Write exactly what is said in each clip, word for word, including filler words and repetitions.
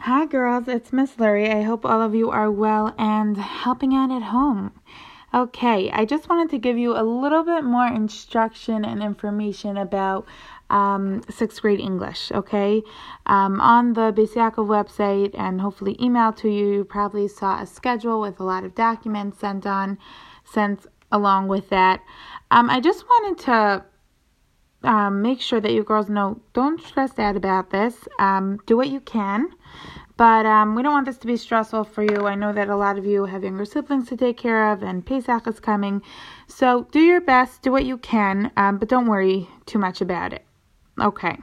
Hi girls, it's Miss Lurie. I hope all of you are well and helping out at home. Okay, I just wanted to give you a little bit more instruction and information about um, sixth grade English, okay? Um, on the Beis Yaakov website and hopefully email to you, you probably saw a schedule with a lot of documents sent on, sent along with that. Um, I just wanted to um, make sure that you girls know, don't stress out about this. Um, do what you can. But um, we don't want this to be stressful for you. I know that a lot of you have younger siblings to take care of, and Pesach is coming. So do your best, do what you can, um, but don't worry too much about it. Okay.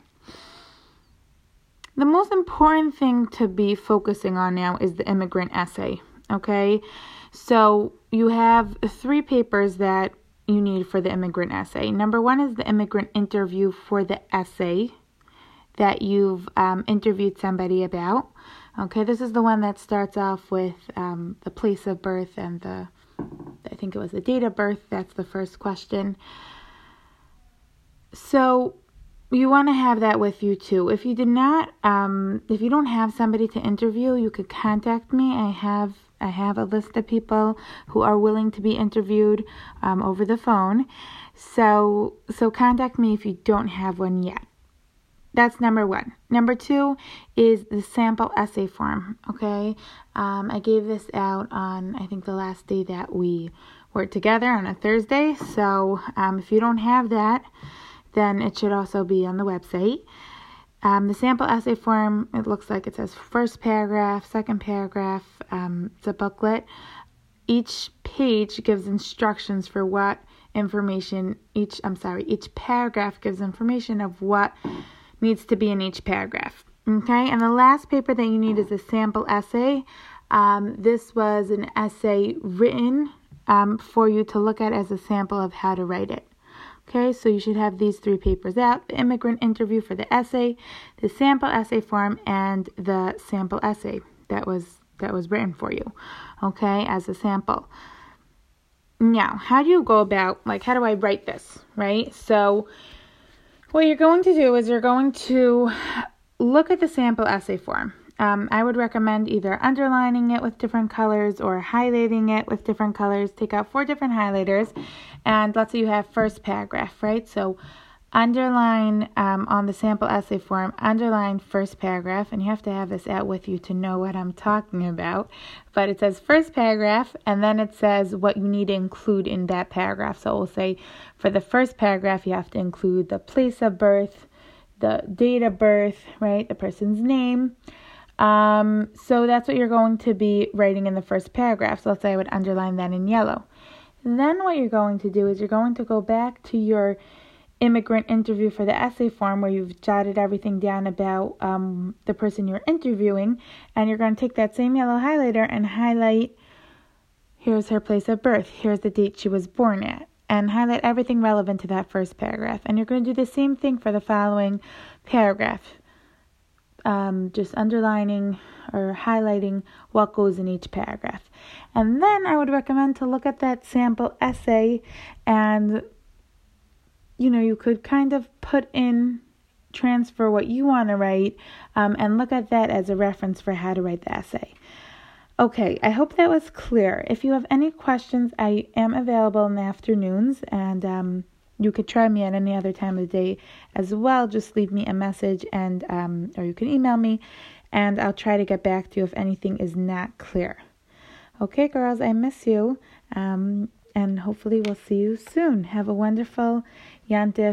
The most important thing to be focusing on now is the immigrant essay. Okay. So you have three papers that you need for the immigrant essay. Number one is the immigrant interview for the essay that you've um, interviewed somebody about. Okay, this is the one that starts off with um, the place of birth and the, I think it was the date of birth. That's the first question. So you want to have that with you too. If you did not, um, if you don't have somebody to interview, you could contact me. I have I have a list of people who are willing to be interviewed um, over the phone. So so contact me if you don't have one yet. That's number one. Number two is the sample essay form, okay? Um, I gave this out on, I think, the last day that we were together on a Thursday. So um, if you don't have that, then it should also be on the website. Um, the sample essay form, it looks like it says first paragraph, second paragraph. Um, it's a booklet. Each page gives instructions for what information, each, I'm sorry, each paragraph gives information of what needs to be in each paragraph. Okay, and the last paper that you need is a sample essay. Um, this was an essay written um, for you to look at as a sample of how to write it. Okay, so you should have these three papers out: the immigrant interview for the essay, the sample essay form, and the sample essay that was that was written for you. Okay, as a sample. Now, how do you go about, like, how do I write this, right? So what you're going to do is you're going to look at the sample essay form. Um, I would recommend either underlining it with different colors or highlighting it with different colors. Take out four different highlighters, and let's say you have first paragraph, right? So underline um, on the sample essay form, underline first paragraph, and you have to have this out with you to know what I'm talking about. But it says first paragraph, and then it says what you need to include in that paragraph. So it will say for the first paragraph, you have to include the place of birth, the date of birth, right, the person's name. Um, so that's what you're going to be writing in the first paragraph. So let's say I would underline that in yellow. And then what you're going to do is you're going to go back to your immigrant interview for the essay form where you've jotted everything down about um, the person you're interviewing, and you're going to take that same yellow highlighter and highlight, here's her place of birth, here's the date she was born at, and highlight everything relevant to that first paragraph. And you're going to do the same thing for the following paragraph, um, just underlining or highlighting what goes in each paragraph. And then I would recommend to look at that sample essay, and you know, you could kind of put in, transfer what you want to write, um, and look at that as a reference for how to write the essay. Okay, I hope that was clear. If you have any questions, I am available in the afternoons, and um, you could try me at any other time of the day as well. Just leave me a message, and um, or you can email me, and I'll try to get back to you if anything is not clear. Okay, girls, I miss you. Um, And hopefully we'll see you soon. Have a wonderful Yantif